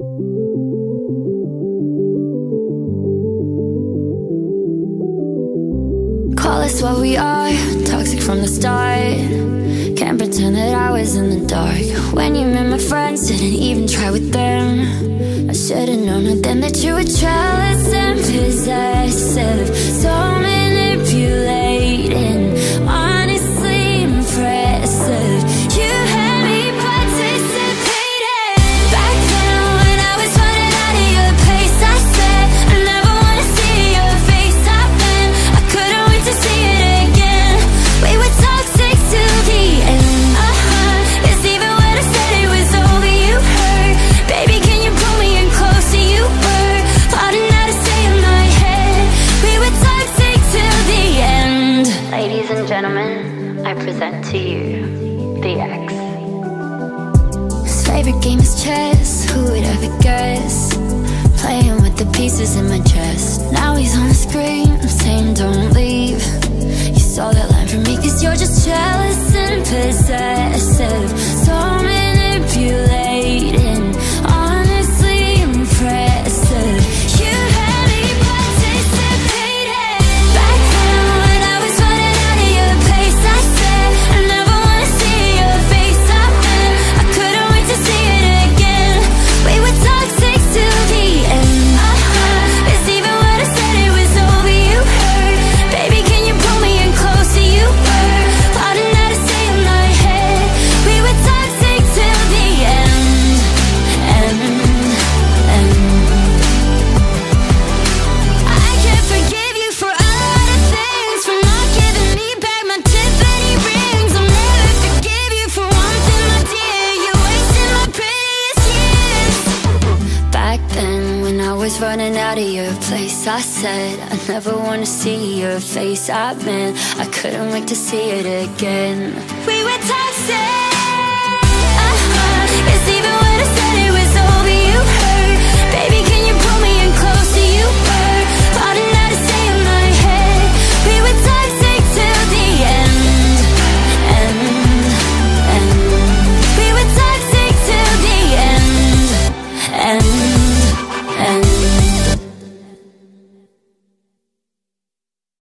Call us what we are, toxic from the start. Can't pretend that I was in the dark. When you met my friends, didn't even try with them. I should've known then that you were jealous and possessive. So manipulating, honestly impressive. You had me participating. Back then when I was running out of your place, I said I never wanna see your face. I've been, I couldn't wait to see it again. We were toxic till the end. It's even when I said it was over, you hurt. Baby, can you pull me in closer? You were plotting how to stay in my head. We were toxic till the end. Ladies and gentlemen, I present to you the X. His favorite game is chess, who would ever guess? Playing with the pieces in my chest. Now he's on the screen, I'm saying don't leave. You saw that line from me, cause you're just jealous and possessive. So manipulating, honestly impressive. You had me participating. Back then when I was running out of your place, I said I never wanna see your face. I've been, I couldn't wait to see it again. We were toxic till the end. It's even when I said it was over, you hurt. Baby, can you pull me in closer? You were plotting how to stay in my head. We were toxic till the end. I can't forgive you for a lot of things, for not giving me back my Tiffany rings. I'll never forgive you for one thing, my dear. You wasted my prettiest years. Back then when I was running out of your place, I said I never wanna see your face. I meant I couldn't wait to see it again. We were toxic.